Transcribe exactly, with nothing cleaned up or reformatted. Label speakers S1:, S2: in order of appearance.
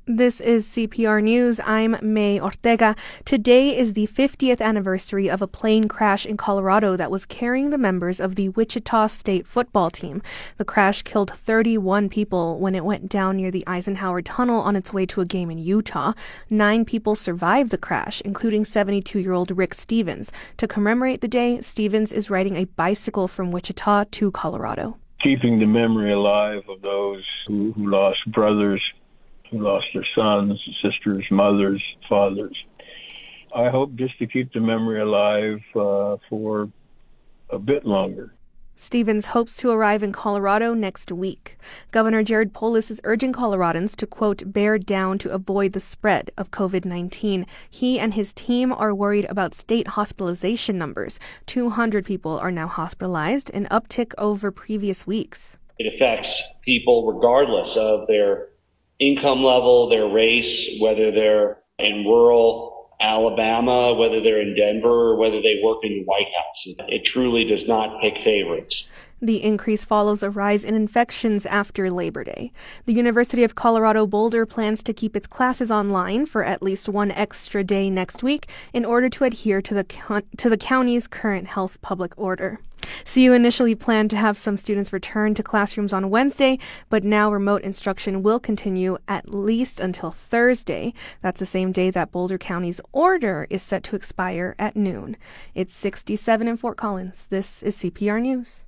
S1: This is C P R News. I'm May Ortega. Today is the fiftieth anniversary of a plane crash in Colorado that was carrying the members of the Wichita State football team. The crash killed thirty-one people when it went down near the Eisenhower Tunnel on its way to a game in Utah. Nine people survived the crash, including seventy-two-year-old Rick Stevens. To commemorate the day, Stevens is riding a bicycle from Wichita to Colorado.
S2: Keeping the memory alive of those who, who lost brothers, who lost their sons, sisters, mothers, fathers. I hope just to keep the memory alive uh, for a bit longer.
S1: Stevens hopes to arrive in Colorado next week. Governor Jared Polis is urging Coloradans to, quote, bear down to avoid the spread of covid nineteen. He and his team are worried about state hospitalization numbers. two hundred people are now hospitalized, an uptick over previous weeks.
S3: It affects people regardless of their income level, their race, whether they're in rural Alabama, whether they're in Denver, or whether they work in the White House. It truly does not pick favorites.
S1: The increase follows a rise in infections after Labor Day. The University of Colorado Boulder plans to keep its classes online for at least one extra day next week in order to adhere to the to the county's current health public order. C U initially planned to have some students return to classrooms on Wednesday, but now remote instruction will continue at least until Thursday. That's the same day that Boulder County's order is set to expire at noon. It's sixty-seven in Fort Collins. This is C P R News.